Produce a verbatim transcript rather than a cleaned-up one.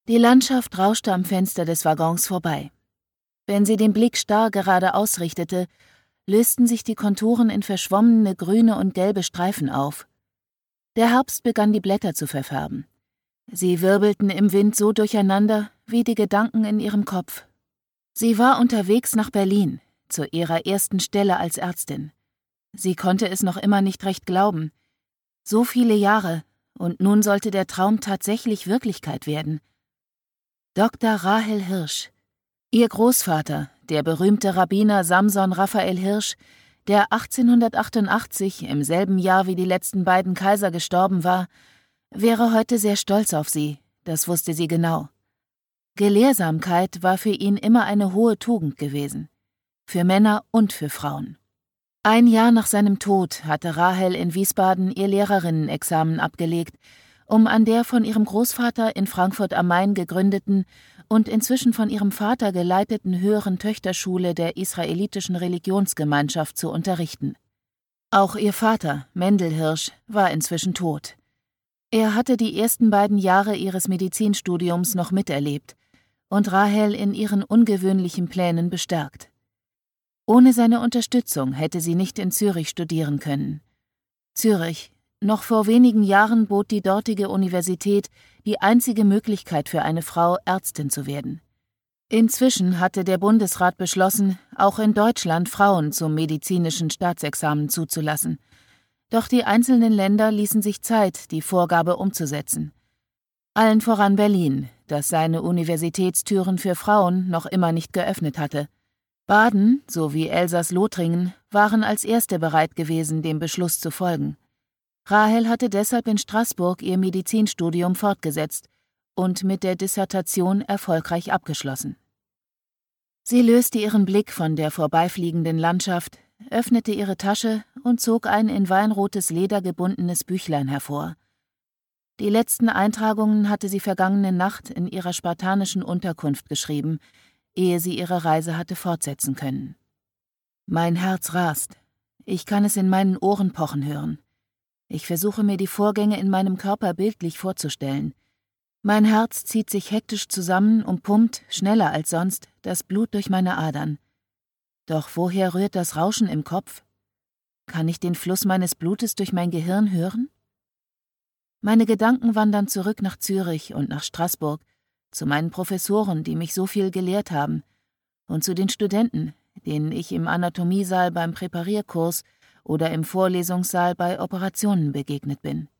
Die Landschaft rauschte am Fenster des Waggons vorbei. Wenn sie den Blick starr gerade ausrichtete, lösten sich die Konturen in verschwommene grüne und gelbe Streifen auf. Der Herbst begann die Blätter zu verfärben. Sie wirbelten im Wind so durcheinander wie die Gedanken in ihrem Kopf. Sie war unterwegs nach Berlin, zu ihrer ersten Stelle als Ärztin. Sie konnte es noch immer nicht recht glauben. So viele Jahre, und nun sollte der Traum tatsächlich Wirklichkeit werden. Doktor Rahel Hirsch. Ihr Großvater, der berühmte Rabbiner Samson Raphael Hirsch, der achtzehnhundertachtundachtzig, im selben Jahr wie die letzten beiden Kaiser gestorben war, wäre heute sehr stolz auf sie, das wusste sie genau. Gelehrsamkeit war für ihn immer eine hohe Tugend gewesen. Für Männer und für Frauen. Ein Jahr nach seinem Tod hatte Rahel in Wiesbaden ihr Lehrerinnenexamen abgelegt, um an der von ihrem Großvater in Frankfurt am Main gegründeten und inzwischen von ihrem Vater geleiteten höheren Töchterschule der israelitischen Religionsgemeinschaft zu unterrichten. Auch ihr Vater, Mendel Hirsch, war inzwischen tot. Er hatte die ersten beiden Jahre ihres Medizinstudiums noch miterlebt und Rahel in ihren ungewöhnlichen Plänen bestärkt. Ohne seine Unterstützung hätte sie nicht in Zürich studieren können. Zürich, noch vor wenigen Jahren bot die dortige Universität die einzige Möglichkeit für eine Frau, Ärztin zu werden. Inzwischen hatte der Bundesrat beschlossen, auch in Deutschland Frauen zum medizinischen Staatsexamen zuzulassen. Doch die einzelnen Länder ließen sich Zeit, die Vorgabe umzusetzen. Allen voran Berlin, das seine Universitätstüren für Frauen noch immer nicht geöffnet hatte. Baden sowie Elsass-Lothringen waren als erste bereit gewesen, dem Beschluss zu folgen. Rahel hatte deshalb in Straßburg ihr Medizinstudium fortgesetzt und mit der Dissertation erfolgreich abgeschlossen. Sie löste ihren Blick von der vorbeifliegenden Landschaft, öffnete ihre Tasche und zog ein in weinrotes Leder gebundenes Büchlein hervor. Die letzten Eintragungen hatte sie vergangene Nacht in ihrer spartanischen Unterkunft geschrieben, ehe sie ihre Reise hatte fortsetzen können. Mein Herz rast. Ich kann es in meinen Ohren pochen hören. Ich versuche mir die Vorgänge in meinem Körper bildlich vorzustellen. Mein Herz zieht sich hektisch zusammen und pumpt, schneller als sonst, das Blut durch meine Adern. Doch woher rührt das Rauschen im Kopf? Kann ich den Fluss meines Blutes durch mein Gehirn hören? Meine Gedanken wandern zurück nach Zürich und nach Straßburg, zu meinen Professoren, die mich so viel gelehrt haben, und zu den Studenten, denen ich im Anatomiesaal beim Präparierkurs oder im Vorlesungssaal bei Operationen begegnet bin.